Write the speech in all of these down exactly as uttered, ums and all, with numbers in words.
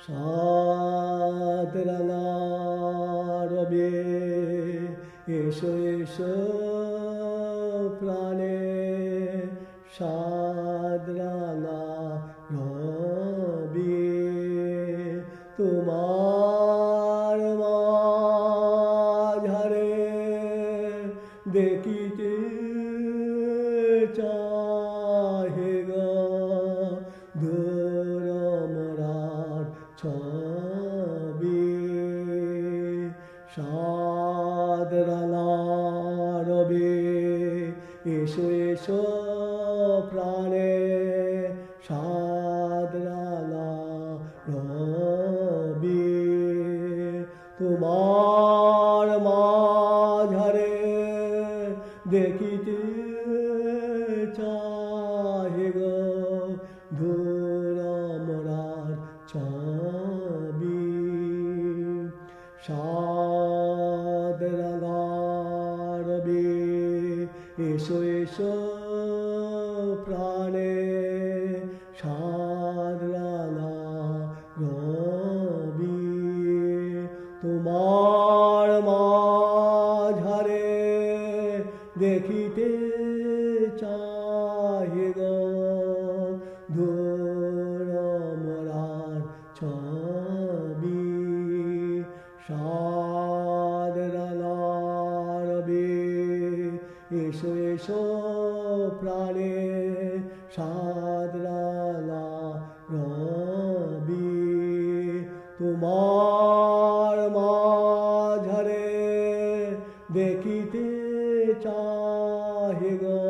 সাত রাঙা রবে এসো এসো প্রাণে, সাত রাঙা রবে তোমার মাঝারে দেখিতে চাহে গো ধুরমরার ছবি। সাত রাঙা রবে এসো এসো প্রাণে, সাত রাঙা রবে তোমার মাঝারে দেখিতে চাহে গো ধুরমরার ছবি। সাত রাঙা রবে এসো এসো প্রাণে, সাত রাঙা রবে তোমার মাঝারে দেখিতে চাহে গো ধুরমরার ছবি। সাত রাঙা রবে এসো এসো প্রাণে, সাত রাঙা রবে তোমার মাঝারে দেখিতে চাহে গো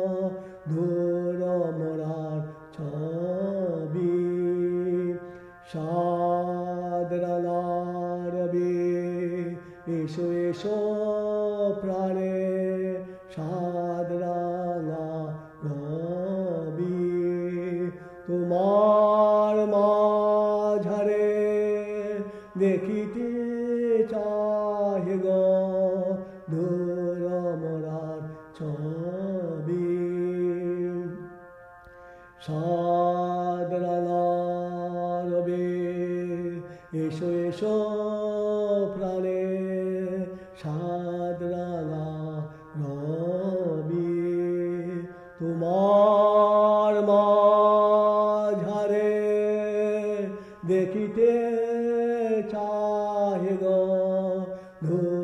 ধুরমরার ছবি। সাত রাঙা রবে এসো এসো প্রাণে, সাত রাঙা রবে তোমার মাঝারে দেখিতে চাহে গো ধুরমরার ছবি। সাত রাঙা রবে এসো এসো প্রাণে, সাত রাঙা রবে তোমার মাঝারে দেখিতে চাহে গো